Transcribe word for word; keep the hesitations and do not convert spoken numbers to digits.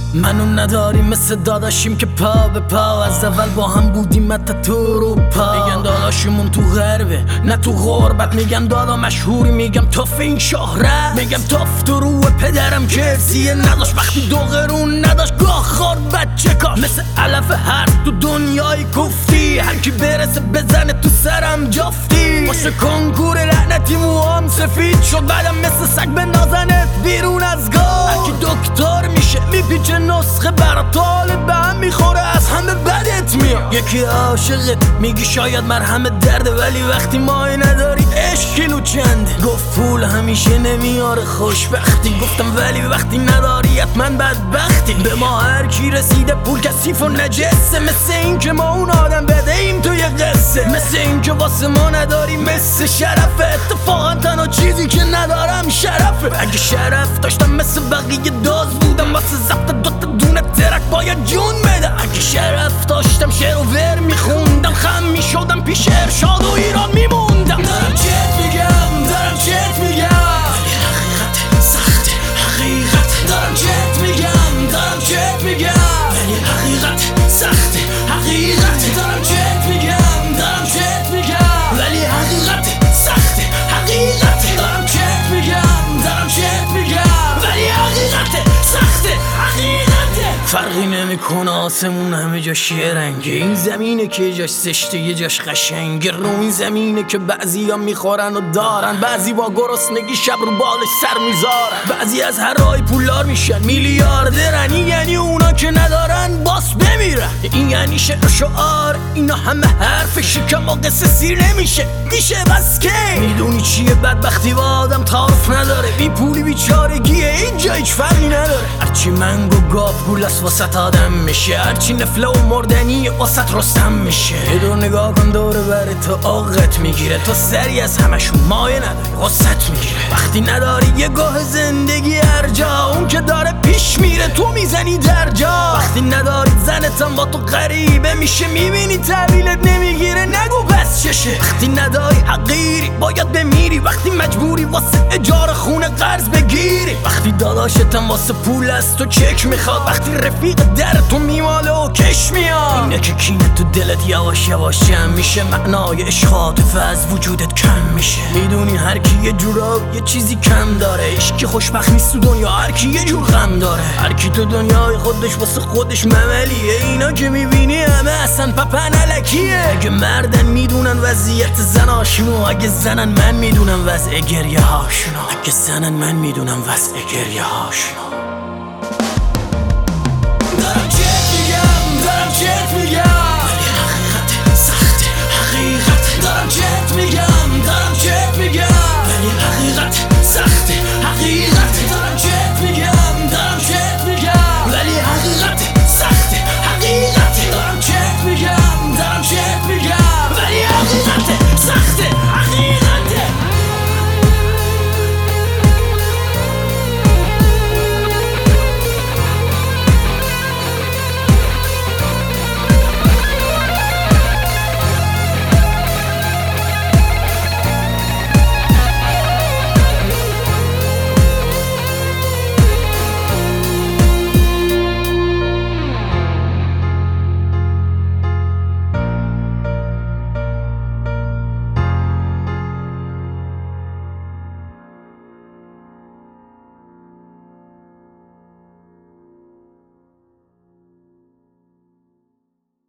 منو نداری مثل داداشیم که پا به پا از اول با هم بودیم حتی تو اروپا. میگن داداشیمون تو غربه نه تو غربت، میگم دادا مشهوری، میگم توف این شهرت، میگم توف تو رو پدرم که ارسیه نداشت وقتی دو قرون نداشت گاه خور بچه کاش. مثل علف حرف تو دنیای گفتی هر کی برسه بزنه تو سرم جفتی. باشه کنکور لعنتی موام سفید شد بعدم مثل سگ به نازنت بیرون از گاه. هر کی دکتر میشه میپیچه نسخه برا طالب به هم میخوره از همه بدت میاد. یکی عاشقت میگی شاید مرهم درده ولی وقتی مای نداری عشق کیلو چنده. گفت پول همیشه نمیاره خوشبختی، گفتم ولی وقتی نداری حتما بدبختی. به ما هر کی رسیده پول کثیف و نجسه، مثل این که ما اون آدم بده ایم توی قصه، مثل این که واسه ما نداری مثل شرفه. اتفاقا تنها چیزی که ندارم شرفه. اگه شرف داشتم مثل بقیه داز بودم واسه ضبط دوتا دونه ترک باید جون بده. اگه شرف داشتم شعر و ور میخوندم خم میشدم پیش ارشاد و ایران میموندم. دارم چت میگم دارم چت میگم ولی حقیقت سخته حقیقت. دارم چت میگم دارم چت میگم ولی حقیقت سخته حقیقت. دارم چت میگم دارم چت میگم ولی حقیقت سخته حقیقت. دارم چت میگم دارم چت میگم ولی حقیقت سخته حقیقت. فرقی نمیکنه آسمون همه جاش یه رنگه، این زمینه که یه جاش زشته یه جاش قشنگه. رو این زمینه که بعضی ها میخورن و دارن، بعضی با گرسنگی شب رو بالش سر میذارن، بعضی از هر رای پولار میشن میلیاردرن. این یعنی اونا که ندارن باس بمیرن، این یعنی شعر شعار اینا همه حرف شکم و قصه سیر نمیشه میشه بس که. میدونی چیه بدبختی با آدم تعارف نداره، بی پولی بیچارگیه اینجا هیچ فرقی نداره. هرچی منگو گاب گولاس واسط آدم میشه، هرچی نفله و مردنی واسط رستم میشه. یه دور نگاه کن دوره بره تو آقت میگیره، تو سری از همشون مایه نداری غصت میگیره. وقتی نداری یه گاه زندگی هر جا، اون که داره پیش میره تو میزنی در جا. وقتی نداری زنتم با تو غریبه میشه، میبینی تحویلت نمیگیره نگو بس چشه. وقتی نداری حقیری باید بمیری، وقتی مجبوری واسه اجاره خونه قرض بگیری، وقتی داداشتم واسه پول از تو چک میخواد، وقتی رفیق در تو میماله و کش میاد. اینه که کینه تو دلت یواش یواش جمع میشه، معنای عشق عاطفه از وجودت کم میشه. میدونی هر کی یه جورا یه چیزی کم داره، عشقی خوشبخت نیست تو دنیا هر کی یه جور غم داره. هر کی تو دنیای خودش واسه خودش مملیه، اینا که میبینی همه اصلا پپن الکیه. اگه مردن میدونن وضعیت زناشونو، اگه زنن من میدونم وضع گریه هاشونو، اگه زنن من میدونم وضع گریه هاشونو.